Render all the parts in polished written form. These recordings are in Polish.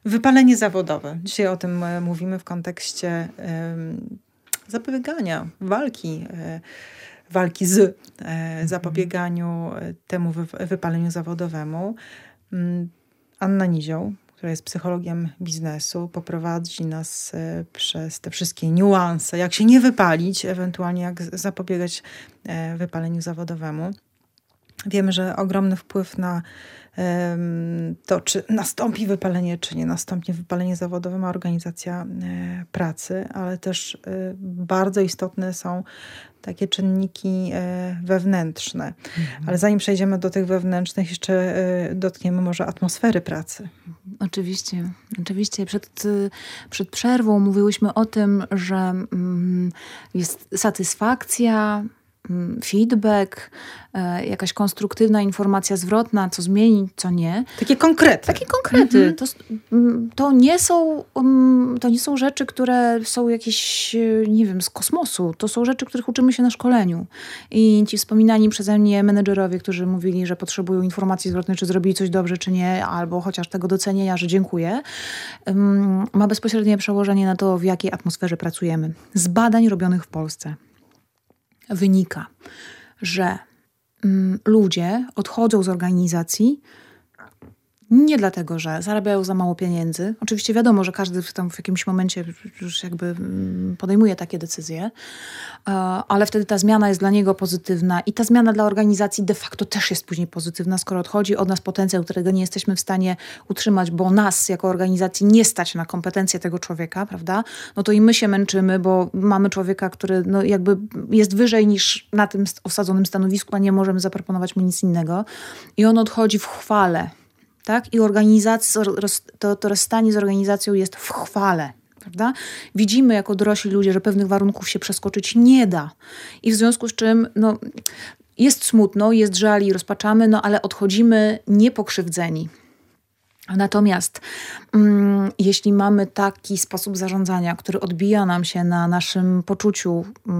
Wypalenie zawodowe. Dzisiaj o tym mówimy w kontekście zapobiegania, walki z zapobieganiu temu wypaleniu zawodowemu. Anna Nizioł, która jest psychologiem biznesu, poprowadzi nas przez te wszystkie niuanse, jak się nie wypalić, ewentualnie jak zapobiegać wypaleniu zawodowemu. Wiemy, że ogromny wpływ na to, czy nastąpi wypalenie, czy nie nastąpi wypalenie zawodowe, ma organizacja pracy, ale też bardzo istotne są takie czynniki wewnętrzne. Ale zanim przejdziemy do tych wewnętrznych, jeszcze dotkniemy może atmosfery pracy. Oczywiście. Przed przerwą mówiłyśmy o tym, że jest satysfakcja, feedback, jakaś konstruktywna informacja zwrotna, co zmienić, co nie. Takie konkrety. To nie są rzeczy, które są jakieś, nie wiem, z kosmosu. To są rzeczy, których uczymy się na szkoleniu. I ci wspominani przeze mnie menedżerowie, którzy mówili, że potrzebują informacji zwrotnej, czy zrobili coś dobrze, czy nie, albo chociaż tego docenienia, że dziękuję, ma bezpośrednie przełożenie na to, w jakiej atmosferze pracujemy. Z badań robionych w Polsce wynika, że ludzie odchodzą z organizacji nie dlatego, że zarabiają za mało pieniędzy. Oczywiście wiadomo, że każdy w jakimś momencie już jakby podejmuje takie decyzje, ale wtedy ta zmiana jest dla niego pozytywna i ta zmiana dla organizacji de facto też jest później pozytywna, skoro odchodzi od nas potencjał, którego nie jesteśmy w stanie utrzymać, bo nas jako organizacji nie stać na kompetencje tego człowieka, prawda? No to i my się męczymy, bo mamy człowieka, który no jakby jest wyżej niż na tym osadzonym stanowisku, a nie możemy zaproponować mu nic innego. I on odchodzi w chwale. Tak? I to rozstanie z organizacją jest w chwale. Prawda? Widzimy jako dorośli ludzie, że pewnych warunków się przeskoczyć nie da. I w związku z czym jest smutno, jest żal i rozpaczamy, ale odchodzimy niepokrzywdzeni. Natomiast jeśli mamy taki sposób zarządzania, który odbija nam się na naszym poczuciu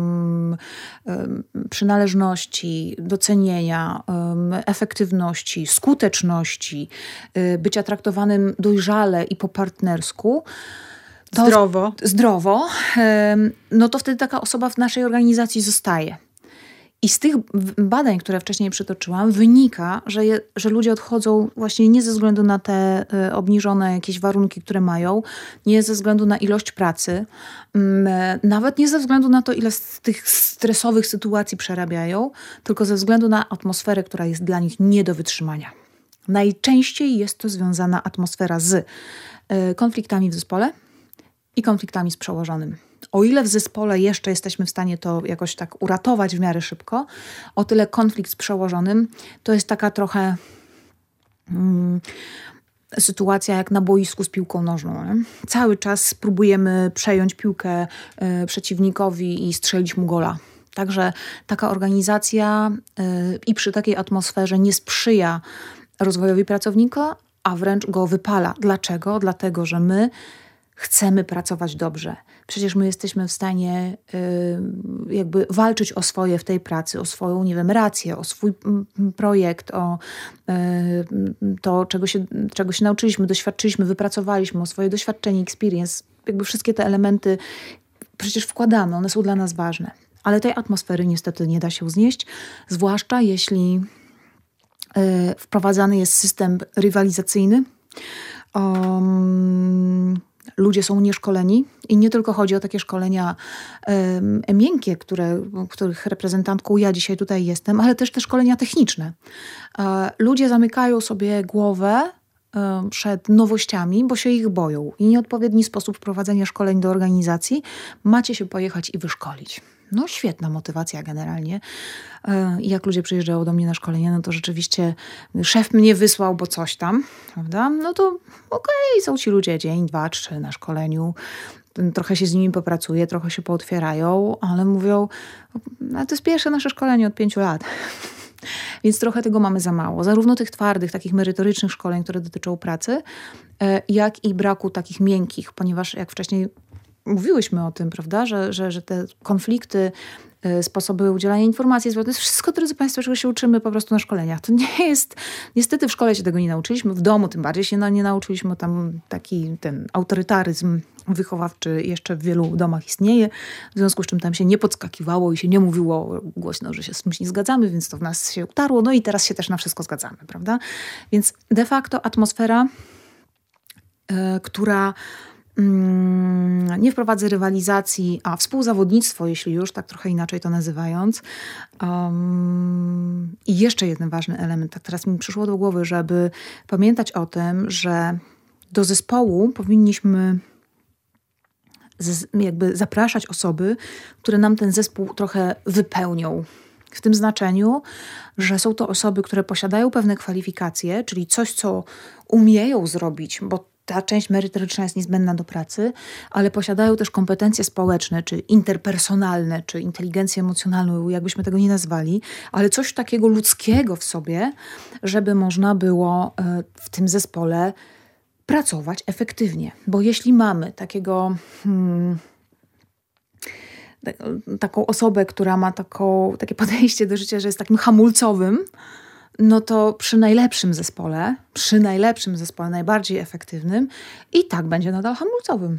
przynależności, docenienia, efektywności, skuteczności, bycia traktowanym dojrzale i po partnersku, zdrowo, no to wtedy taka osoba w naszej organizacji zostaje. I z tych badań, które wcześniej przytoczyłam, wynika, że ludzie odchodzą właśnie nie ze względu na te obniżone jakieś warunki, które mają, nie ze względu na ilość pracy, nawet nie ze względu na to, ile z tych stresowych sytuacji przerabiają, tylko ze względu na atmosferę, która jest dla nich nie do wytrzymania. Najczęściej jest to związana atmosfera z konfliktami w zespole i konfliktami z przełożonym. O ile w zespole jeszcze jesteśmy w stanie to jakoś tak uratować w miarę szybko, o tyle konflikt z przełożonym to jest taka trochę sytuacja jak na boisku z piłką nożną. Nie? Cały czas próbujemy przejąć piłkę przeciwnikowi i strzelić mu gola. Także taka organizacja i przy takiej atmosferze nie sprzyja rozwojowi pracownika, a wręcz go wypala. Dlaczego? Dlatego, że my chcemy pracować dobrze. Przecież my jesteśmy w stanie jakby walczyć o swoje w tej pracy, o swoją, nie wiem, rację, o swój projekt, o to, czego się nauczyliśmy, doświadczyliśmy, wypracowaliśmy, o swoje doświadczenie, experience. Jakby wszystkie te elementy przecież wkładamy, one są dla nas ważne. Ale tej atmosfery niestety nie da się znieść, zwłaszcza jeśli wprowadzany jest system rywalizacyjny. Ludzie są nieszkoleni i nie tylko chodzi o takie szkolenia miękkie, których reprezentantką ja dzisiaj tutaj jestem, ale też te szkolenia techniczne. Ludzie zamykają sobie głowę przed nowościami, bo się ich boją. I nieodpowiedni sposób wprowadzenia szkoleń do organizacji macie się pojechać i wyszkolić. No świetna motywacja generalnie. Jak ludzie przyjeżdżają do mnie na szkolenie, no to rzeczywiście szef mnie wysłał, bo coś tam, prawda? No to okej, są ci ludzie dzień, 2, 3 na szkoleniu. Trochę się z nimi popracuje, trochę się pootwierają, ale mówią, to jest pierwsze nasze szkolenie od 5 lat. Więc trochę tego mamy za mało. Zarówno tych twardych, takich merytorycznych szkoleń, które dotyczą pracy, jak i braku takich miękkich, ponieważ jak wcześniej mówiłyśmy o tym, prawda, że te konflikty, sposoby udzielania informacji zwrotnej, to jest wszystko, drodzy Państwo, czego się uczymy po prostu na szkoleniach. To nie jest, niestety w szkole się tego nie nauczyliśmy, w domu tym bardziej się nie nauczyliśmy, tam ten autorytaryzm wychowawczy jeszcze w wielu domach istnieje, w związku z czym tam się nie podskakiwało i się nie mówiło głośno, że się z czymś nie zgadzamy, więc to w nas się utarło, no i teraz się też na wszystko zgadzamy, prawda? Więc de facto atmosfera, która nie wprowadza rywalizacji, a współzawodnictwo, jeśli już, tak trochę inaczej to nazywając. I jeszcze jeden ważny element, tak teraz mi przyszło do głowy, żeby pamiętać o tym, że do zespołu powinniśmy jakby zapraszać osoby, które nam ten zespół trochę wypełnią. W tym znaczeniu, że są to osoby, które posiadają pewne kwalifikacje, czyli coś, co umieją zrobić, bo ta część merytoryczna jest niezbędna do pracy, ale posiadają też kompetencje społeczne, czy interpersonalne, czy inteligencję emocjonalną, jakbyśmy tego nie nazwali, ale coś takiego ludzkiego w sobie, żeby można było w tym zespole pracować efektywnie. Bo jeśli mamy taką osobę, która ma takie podejście do życia, że jest takim hamulcowym, no to przy najlepszym zespole, najbardziej efektywnym, i tak będzie nadal hamulcowym.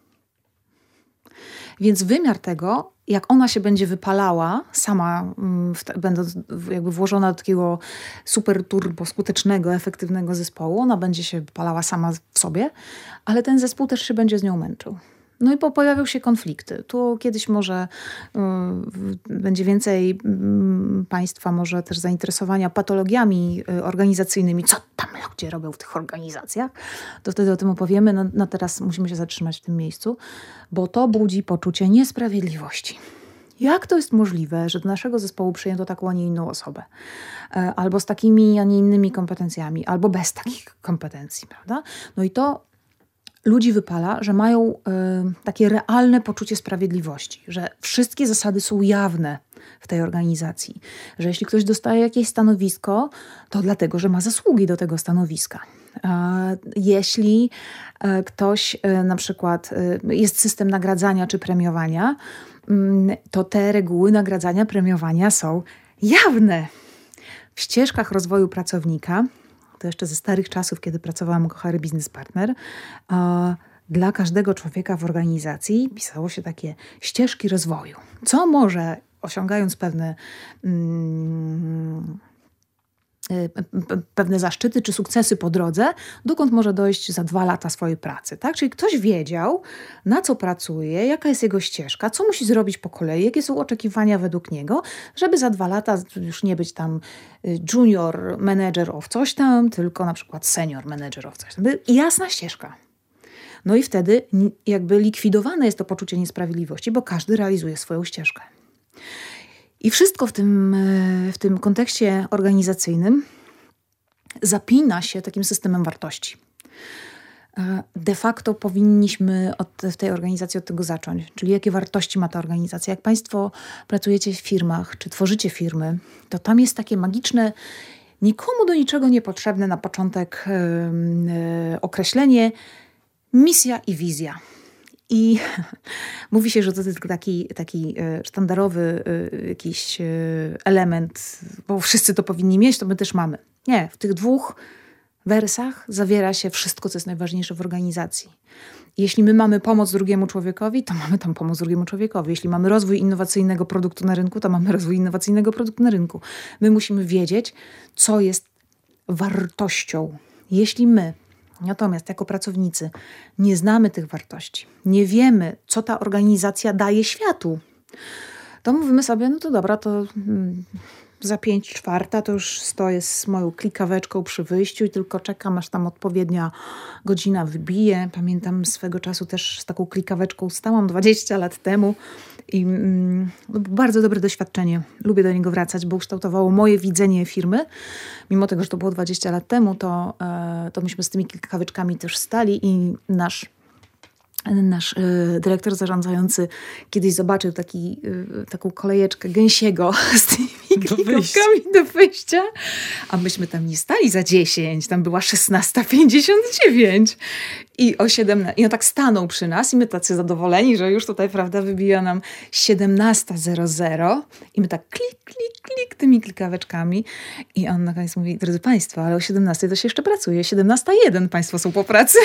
Więc wymiar tego, jak ona się będzie wypalała sama, będąc jakby włożona do takiego super turbo skutecznego, efektywnego zespołu, ona będzie się wypalała sama w sobie, ale ten zespół też się będzie z nią męczył. No i pojawią się konflikty. Tu kiedyś może będzie więcej Państwa może też zainteresowania patologiami organizacyjnymi. Co tam ludzie robią w tych organizacjach? To wtedy o tym opowiemy. No teraz musimy się zatrzymać w tym miejscu, bo to budzi poczucie niesprawiedliwości. Jak to jest możliwe, że do naszego zespołu przyjęto taką, a nie inną osobę? Albo z takimi, a nie innymi kompetencjami, albo bez takich kompetencji, prawda? No i to ludzi wypala, że mają takie realne poczucie sprawiedliwości, że wszystkie zasady są jawne w tej organizacji, że jeśli ktoś dostaje jakieś stanowisko, to dlatego, że ma zasługi do tego stanowiska. Jeśli ktoś na przykład jest system nagradzania czy premiowania, to te reguły nagradzania, premiowania są jawne. W ścieżkach rozwoju pracownika, to jeszcze ze starych czasów, kiedy pracowałam jako HR Business Partner, dla każdego człowieka w organizacji pisało się takie ścieżki rozwoju. Co może, osiągając pewne zaszczyty czy sukcesy po drodze, dokąd może dojść za 2 lata swojej pracy. Tak? Czyli ktoś wiedział, na co pracuje, jaka jest jego ścieżka, co musi zrobić po kolei, jakie są oczekiwania według niego, żeby za 2 lata już nie być tam junior manager of coś tam, tylko na przykład senior manager of coś tam. Jasna ścieżka. No i wtedy jakby likwidowane jest to poczucie niesprawiedliwości, bo każdy realizuje swoją ścieżkę. I wszystko w tym kontekście organizacyjnym zapina się takim systemem wartości. De facto powinniśmy w tej organizacji od tego zacząć. Czyli jakie wartości ma ta organizacja. Jak Państwo pracujecie w firmach, czy tworzycie firmy, to tam jest takie magiczne, nikomu do niczego niepotrzebne na początek określenie misja i wizja. I mówi się, że to jest taki sztandarowy jakiś element, bo wszyscy to powinni mieć, to my też mamy. Nie, w tych 2 wersach zawiera się wszystko, co jest najważniejsze w organizacji. Jeśli my mamy pomoc drugiemu człowiekowi, to mamy tam pomoc drugiemu człowiekowi. Jeśli mamy rozwój innowacyjnego produktu na rynku, to mamy rozwój innowacyjnego produktu na rynku. My musimy wiedzieć, co jest wartością. Jeśli my natomiast jako pracownicy nie znamy tych wartości, nie wiemy, co ta organizacja daje światu, to mówimy sobie, no to dobra, to za 5:04 to już stoję z moją klikaweczką przy wyjściu i tylko czekam, aż tam odpowiednia godzina wybije. Pamiętam swego czasu też z taką klikaweczką stałam 20 lat temu i bardzo dobre doświadczenie. Lubię do niego wracać, bo ukształtowało moje widzenie firmy. Mimo tego, że to było 20 lat temu, to myśmy z tymi klikaweczkami też stali i nasz nasz dyrektor zarządzający kiedyś zobaczył taką kolejeczkę gęsiego z tymi klikówkami do wyjścia, a myśmy tam nie stali za 10, tam była 16:59 i o 17, i on tak stanął przy nas i my tacy zadowoleni, że już tutaj, prawda, wybija nam 17:00 i my tak klik tymi klikaweczkami i on na koniec mówi: drodzy Państwo, ale o 17 to się jeszcze pracuje, 17:01 Państwo są po pracy.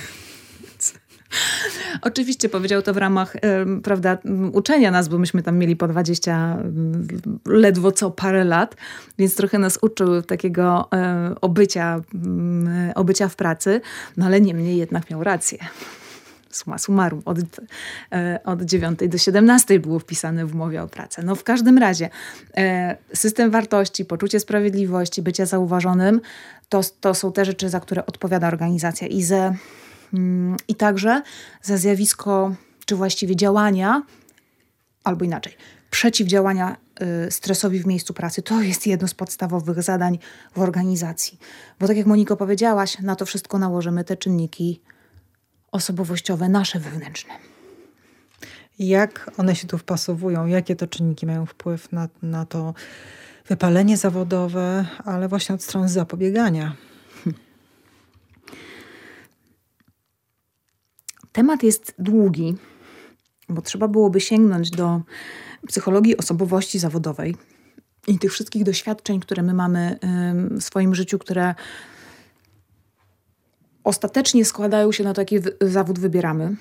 Oczywiście powiedział to w ramach, prawda, uczenia nas, bo myśmy tam mieli po 20 ledwo co parę lat, więc trochę nas uczył takiego obycia w pracy, no ale niemniej jednak miał rację. Summa summarum, od 9 do 17 było wpisane w umowie o pracę. No w każdym razie system wartości, poczucie sprawiedliwości, bycia zauważonym, to są te rzeczy, za które odpowiada organizacja i także za zjawisko, czy właściwie działania, albo inaczej, przeciwdziałania stresowi w miejscu pracy. To jest jedno z podstawowych zadań w organizacji. Bo tak jak Moniko powiedziałaś, na to wszystko nałożymy te czynniki osobowościowe, nasze wewnętrzne. Jak one się tu wpasowują? Jakie to czynniki mają wpływ na to wypalenie zawodowe, ale właśnie od strony zapobiegania? Temat jest długi, bo trzeba byłoby sięgnąć do psychologii osobowości zawodowej i tych wszystkich doświadczeń, które my mamy w swoim życiu, które ostatecznie składają się na to, jaki zawód wybieramy.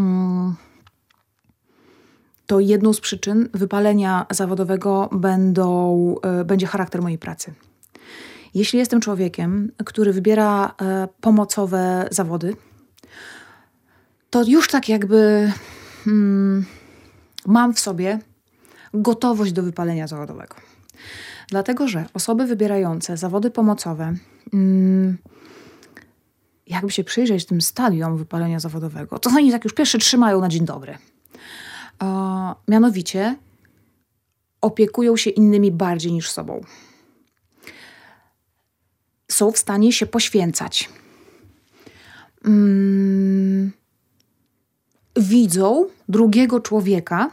To jedną z przyczyn wypalenia zawodowego będzie charakter mojej pracy. Jeśli jestem człowiekiem, który wybiera pomocowe zawody, to już tak jakby mam w sobie gotowość do wypalenia zawodowego. Dlatego, że osoby wybierające zawody pomocowe, jakby się przyjrzeć tym stadium wypalenia zawodowego, to oni tak już pierwsze trzymają na dzień dobry. Mianowicie opiekują się innymi bardziej niż sobą. Są w stanie się poświęcać. Widzą drugiego człowieka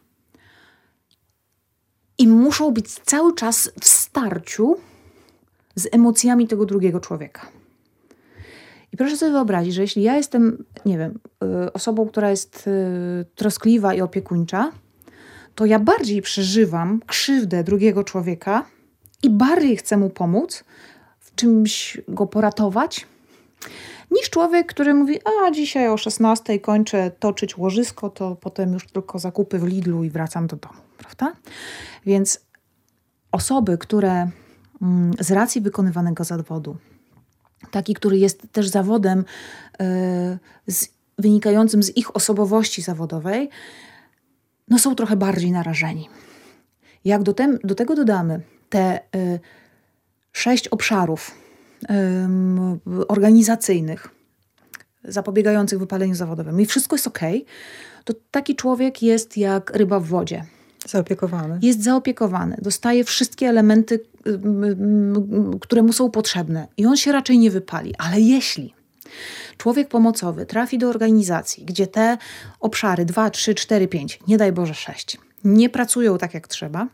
i muszą być cały czas w starciu z emocjami tego drugiego człowieka. I proszę sobie wyobrazić, że jeśli ja jestem, nie wiem, osobą, która jest troskliwa i opiekuńcza, to ja bardziej przeżywam krzywdę drugiego człowieka i bardziej chcę mu pomóc, w czymś go poratować, niż człowiek, który mówi: a dzisiaj o 16 kończę toczyć łożysko, to potem już tylko zakupy w Lidlu i wracam do domu, prawda? Więc osoby, które z racji wykonywanego zawodu, taki, który jest też zawodem wynikającym z ich osobowości zawodowej, no są trochę bardziej narażeni. Jak do tego dodamy te 6 obszarów organizacyjnych zapobiegających wypaleniu zawodowemu i wszystko jest okej, to taki człowiek jest jak ryba w wodzie. Zaopiekowany. Jest zaopiekowany. Dostaje wszystkie elementy, które mu są potrzebne i on się raczej nie wypali. Ale jeśli człowiek pomocowy trafi do organizacji, gdzie te obszary 2, 3, 4, 5, nie daj Boże 6, nie pracują tak jak trzeba,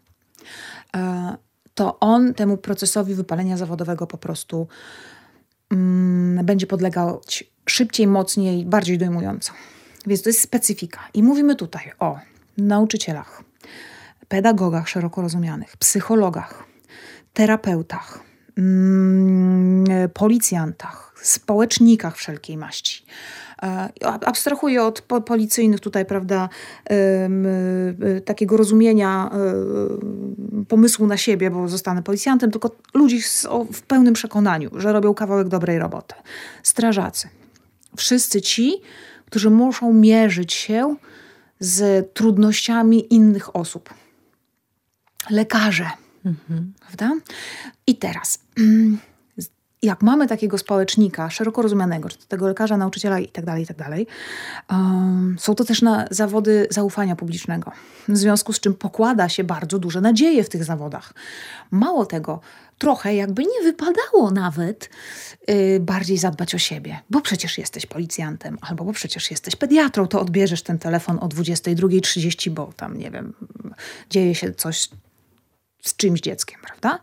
to on temu procesowi wypalenia zawodowego po prostu będzie podlegać szybciej, mocniej, bardziej dojmująco. Więc to jest specyfika. I mówimy tutaj o nauczycielach, pedagogach szeroko rozumianych, psychologach, terapeutach, policjantach, społecznikach wszelkiej maści. Abstrahuję od policyjnych tutaj, prawda, takiego rozumienia pomysłu na siebie, bo zostanę policjantem, tylko ludzi w pełnym przekonaniu, że robią kawałek dobrej roboty. Strażacy. Wszyscy ci, którzy muszą mierzyć się z trudnościami innych osób. Lekarze. Prawda? I teraz, jak mamy takiego społecznika szeroko rozumianego, czy tego lekarza, nauczyciela i tak dalej, są to też zawody zaufania publicznego. W związku z czym pokłada się bardzo duże nadzieje w tych zawodach. Mało tego, trochę jakby nie wypadało nawet bardziej zadbać o siebie. Bo przecież jesteś policjantem, albo bo przecież jesteś pediatrą, to odbierzesz ten telefon o 22:30, bo tam, nie wiem, dzieje się coś z czymś dzieckiem, prawda?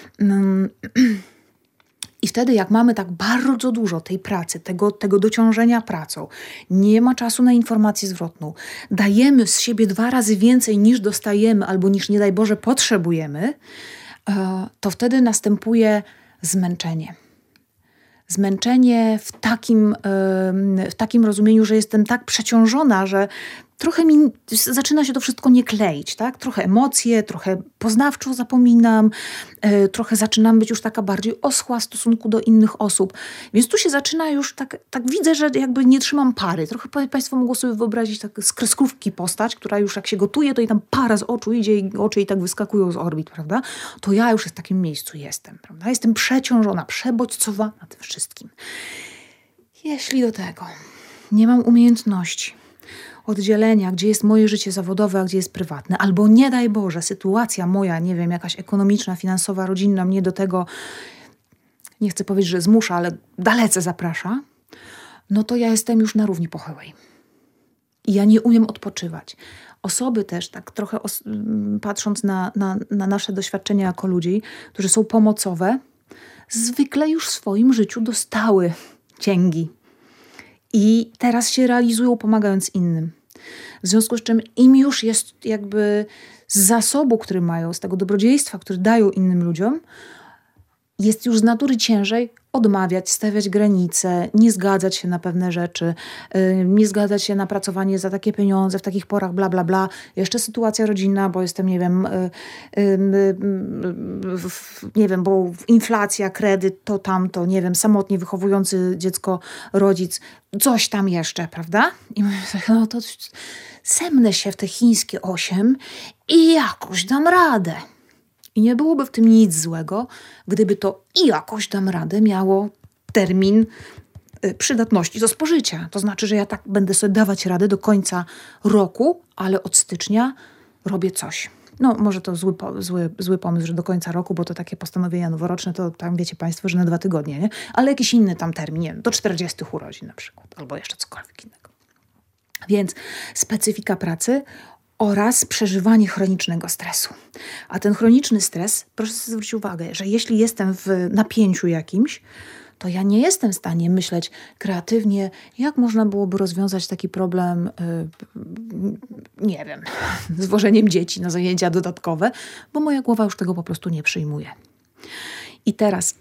I wtedy jak mamy tak bardzo dużo tej pracy, tego dociążenia pracą, nie ma czasu na informację zwrotną, dajemy z siebie 2 razy więcej niż dostajemy albo niż, nie daj Boże, potrzebujemy, to wtedy następuje zmęczenie. Zmęczenie w takim rozumieniu, że jestem tak przeciążona, że trochę mi zaczyna się to wszystko nie kleić, tak? Trochę emocje, trochę poznawczo zapominam, trochę zaczynam być już taka bardziej oschła w stosunku do innych osób. Więc tu się zaczyna już tak widzę, że jakby nie trzymam pary. Trochę Państwo mogą sobie wyobrazić tak z kreskówki postać, która już jak się gotuje, to i tam para z oczu idzie i oczy i tak wyskakują z orbit, prawda? To ja już w takim miejscu jestem, prawda? Jestem przeciążona, przebodźcowana tym wszystkim. Jeśli do tego nie mam umiejętności oddzielenia, gdzie jest moje życie zawodowe, a gdzie jest prywatne, albo nie daj Boże, sytuacja moja, nie wiem, jakaś ekonomiczna, finansowa, rodzinna mnie do tego, nie chcę powiedzieć, że zmusza, ale dalece zaprasza, no to ja jestem już na równi pochyłej. I ja nie umiem odpoczywać. Osoby też, tak trochę patrząc na nasze doświadczenia jako ludzi, którzy są pomocowe, zwykle już w swoim życiu dostały cięgi. I teraz się realizują, pomagając innym. W związku z czym im już jest jakby z zasobu, który mają, z tego dobrodziejstwa, który dają innym ludziom, jest już z natury ciężej odmawiać, stawiać granice, nie zgadzać się na pewne rzeczy, nie zgadzać się na pracowanie za takie pieniądze, w takich porach, bla, bla, bla. Jeszcze sytuacja rodzinna, bo jestem, nie wiem, bo inflacja, kredyt, to tamto, nie wiem, samotnie wychowujący dziecko rodzic, coś tam jeszcze, prawda? I mówię tak, no to semnę się w te chińskie 8 i jakoś dam radę. I nie byłoby w tym nic złego, gdyby to i jakoś dam radę miało termin przydatności do spożycia. To znaczy, że ja tak będę sobie dawać radę do końca roku, ale od stycznia robię coś. No może to zły pomysł, że do końca roku, bo to takie postanowienia noworoczne, to tam wiecie Państwo, że na 2 tygodnie, nie? Ale jakiś inny tam termin, nie wiem, do 40 urodzin na przykład, albo jeszcze cokolwiek innego. Więc specyfika pracy oraz przeżywanie chronicznego stresu. A ten chroniczny stres, proszę sobie zwrócić uwagę, że jeśli jestem w napięciu jakimś, to ja nie jestem w stanie myśleć kreatywnie, jak można byłoby rozwiązać taki problem, nie wiem, z wożeniem dzieci na zajęcia dodatkowe, bo moja głowa już tego po prostu nie przyjmuje. I teraz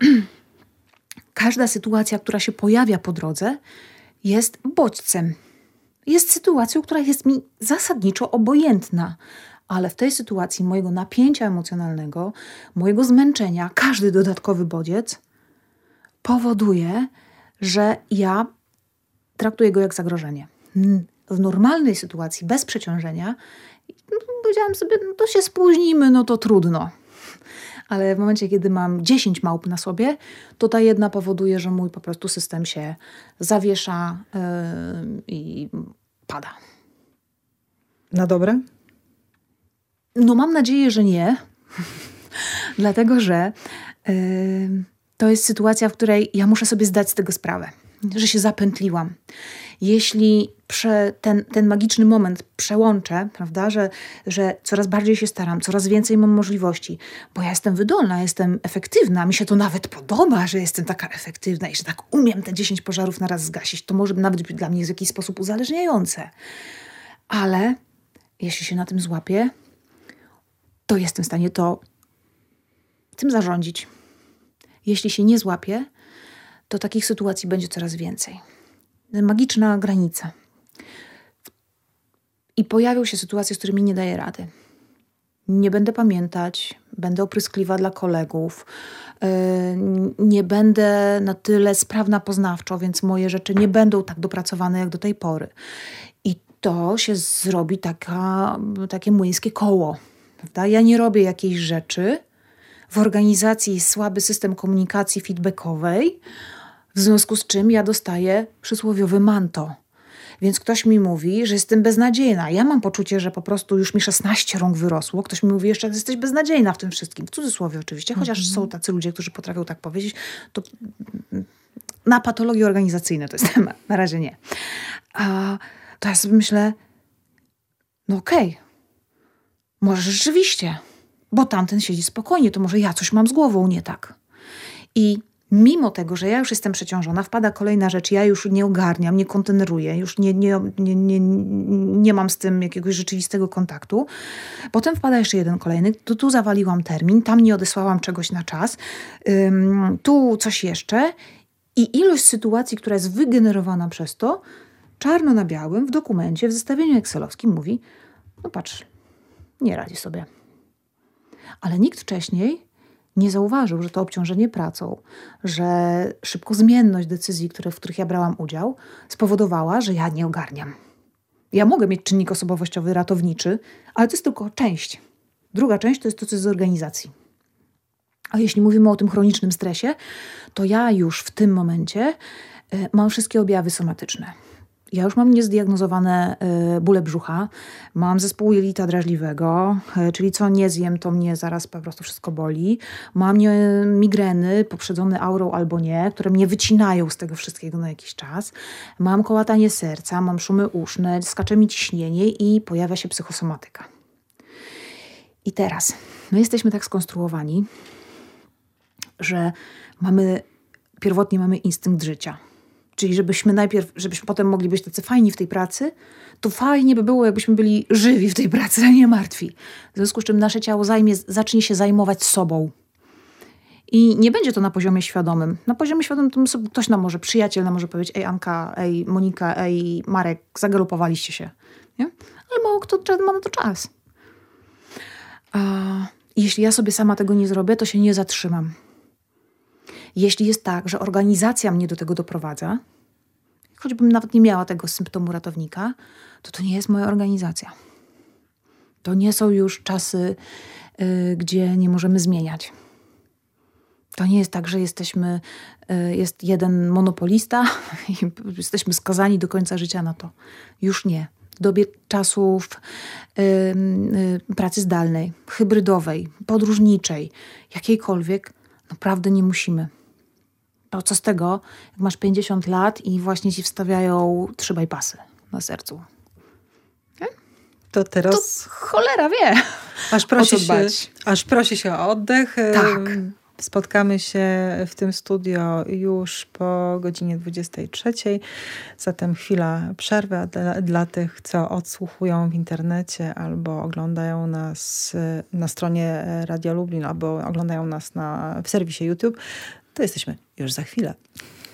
każda sytuacja, która się pojawia po drodze, jest bodźcem. Jest sytuacją, która jest mi zasadniczo obojętna, ale w tej sytuacji mojego napięcia emocjonalnego, mojego zmęczenia, każdy dodatkowy bodziec powoduje, że ja traktuję go jak zagrożenie. W normalnej sytuacji, bez przeciążenia, powiedziałam sobie, no to się spóźnimy, no to trudno. Ale w momencie, kiedy mam 10 małp na sobie, to ta jedna powoduje, że mój po prostu system się zawiesza i pada. Na dobre? No mam nadzieję, że nie. Dlatego, że to jest sytuacja, w której ja muszę sobie zdać z tego sprawę, że się zapętliłam. Jeśli ten magiczny moment przełączę, prawda, że coraz bardziej się staram, coraz więcej mam możliwości, bo ja jestem wydolna, jestem efektywna, mi się to nawet podoba, że jestem taka efektywna i że tak umiem te 10 pożarów naraz zgasić, to może nawet być dla mnie w jakiś sposób uzależniające. Ale jeśli się na tym złapię, to jestem w stanie tym zarządzić. Jeśli się nie złapię, to takich sytuacji będzie coraz więcej. Magiczna granica. I pojawią się sytuacje, z którymi nie daję rady. Nie będę pamiętać, będę opryskliwa dla kolegów, nie będę na tyle sprawna poznawczo, więc moje rzeczy nie będą tak dopracowane jak do tej pory. I to się zrobi takie młyńskie koło. Prawda? Ja nie robię jakiejś rzeczy. W organizacji jest słaby system komunikacji feedbackowej, w związku z czym ja dostaję przysłowiowe manto. Więc ktoś mi mówi, że jestem beznadziejna. Ja mam poczucie, że po prostu już mi 16 rąk wyrosło. Ktoś mi mówi jeszcze, że jesteś beznadziejna w tym wszystkim. W cudzysłowie oczywiście, chociaż są tacy ludzie, którzy potrafią tak powiedzieć. To na patologie organizacyjne to jest temat. Na razie nie. To ja sobie myślę, no okej, może rzeczywiście, bo tamten siedzi spokojnie, to może ja coś mam z głową nie tak. I mimo tego, że ja już jestem przeciążona, wpada kolejna rzecz, ja już nie ogarniam, nie konteneruję, już nie mam z tym jakiegoś rzeczywistego kontaktu. Potem wpada jeszcze jeden kolejny, tu zawaliłam termin, tam nie odesłałam czegoś na czas, tu coś jeszcze i ilość sytuacji, która jest wygenerowana przez to, czarno na białym w dokumencie, w zestawieniu excelowskim mówi, no patrz, nie radzi sobie. Ale nikt wcześniej nie zauważył, że to obciążenie pracą, że szybkozmienność decyzji, w których ja brałam udział, spowodowała, że ja nie ogarniam. Ja mogę mieć czynnik osobowościowy ratowniczy, ale to jest tylko część. Druga część to jest to, co jest z organizacji. A jeśli mówimy o tym chronicznym stresie, to ja już w tym momencie mam wszystkie objawy somatyczne. Ja już mam niezdiagnozowane bóle brzucha, mam zespół jelita drażliwego, czyli co nie zjem, to mnie zaraz po prostu wszystko boli. Mam migreny poprzedzone aurą albo nie, które mnie wycinają z tego wszystkiego na jakiś czas. Mam kołatanie serca, mam szumy uszne, skacze mi ciśnienie i pojawia się psychosomatyka. I teraz, my jesteśmy tak skonstruowani, że pierwotnie mamy instynkt życia. Czyli żebyśmy potem mogli być tacy fajni w tej pracy, to fajnie by było, jakbyśmy byli żywi w tej pracy, a nie martwi. W związku z czym nasze ciało zacznie się zajmować sobą. I nie będzie to na poziomie świadomym. Na poziomie świadomym to ktoś nam może, przyjaciel nam może powiedzieć, ej Anka, ej Monika, ej Marek, zagalopowaliście się. Nie? Ale mało kto ma na to czas. Jeśli ja sobie sama tego nie zrobię, to się nie zatrzymam. Jeśli jest tak, że organizacja mnie do tego doprowadza, choćbym nawet nie miała tego symptomu ratownika, to nie jest moja organizacja. To nie są już czasy, gdzie nie możemy zmieniać. To nie jest tak, że jest jeden monopolista i jesteśmy skazani do końca życia na to. Już nie. W dobie czasów pracy zdalnej, hybrydowej, podróżniczej, jakiejkolwiek, naprawdę nie musimy. To co z tego, jak masz 50 lat i właśnie ci wstawiają 3 bypassy na sercu? Nie? To teraz... To cholera wie, aż prosi się o oddech. Tak. Spotkamy się w tym studio już po godzinie 23. Zatem chwila przerwy dla tych, co odsłuchują w internecie albo oglądają nas na stronie Radia Lublin albo oglądają nas w serwisie YouTube. To jesteśmy już za chwilę.